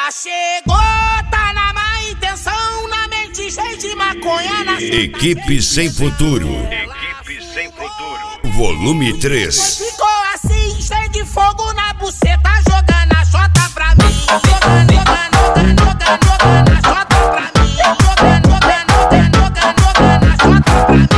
Ela chegou, tá na má intenção, na mente cheia de maconha na... Equipe Sem Futuro. Equipe Sem Futuro. Volume 3. Ficou assim, cheio de fogo na buceta, jogando a xota pra mim. Jogando a xota pra mim. Jogando a xota pra mim.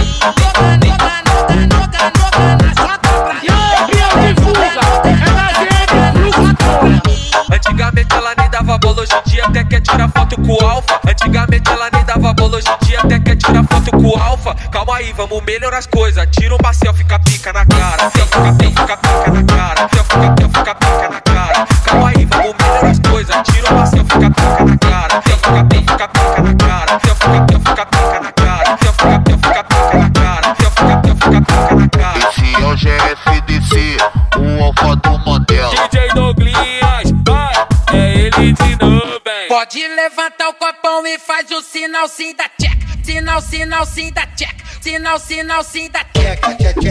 Antigamente ela nem dava bola, hoje em dia até quer tirar foto com o alfa. Antigamente ela nem dava bola, hoje em dia até quer tirar foto com o alfa. Calma aí, vamos melhorar as coisas. Tira uma selfie, fica pica na cara. Selfie, fica pica na cara. Selfie, fica pica na cara. Calma aí, vamos melhorar as coisas. Tira uma selfie, fica pica na cara. Selfie, fica pica na cara. Selfie, fica pica na cara. Selfie, fica pica na cara. Selfie, fica pica na cara. Esse é o GFDC, o alfa do Mandela. DJ Douglinhas, vai, é ele de novo, hein? Pode levantar o copão e faz o sinal sim da check. Sinal sim da check. Sinal sim da check.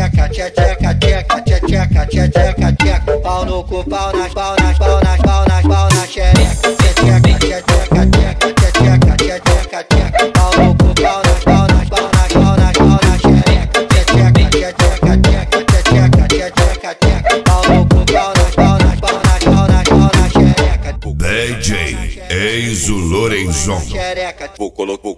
Tcheca. Pau no cu, pau nas xereca. Tcheca. Pau no cu, pau nas xereca. Tcheca. Pau no cu, pau nas xereca. DJ Enzo Lorenzon. Xereca. Vou colocar.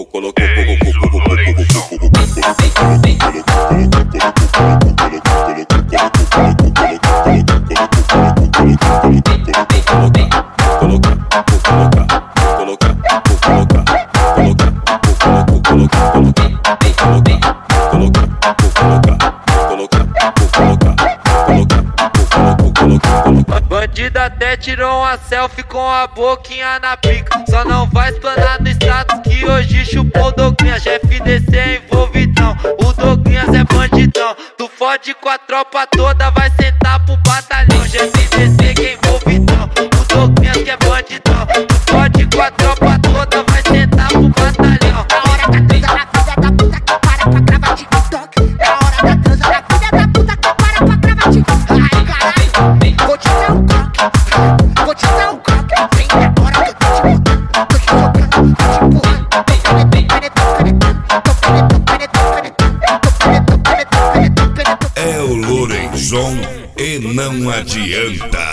Bandida até tirou uma selfie com a boquinha na pica. Só não vai explanar no status que hoje chupou o Douglinhas. GFDC é envolvidão, o Douglinhas é bandidão. Tu fode com a tropa toda, vai sentar pro batalhão. GFDC que é envolvidão, o Douglinhas que é bandidão. Tu fode com a tropa toda, vai sentar pro batalhão. Na hora da transa na filha da puta que para pra gravar TikTok. Na hora da transa na filha da puta que para pra gravar TikTok. Ai caralho, vou te dar um coque. Vem agora que eu tô te botando, tô te jogando, tô te empurrando. É o Lorenzon e não adianta.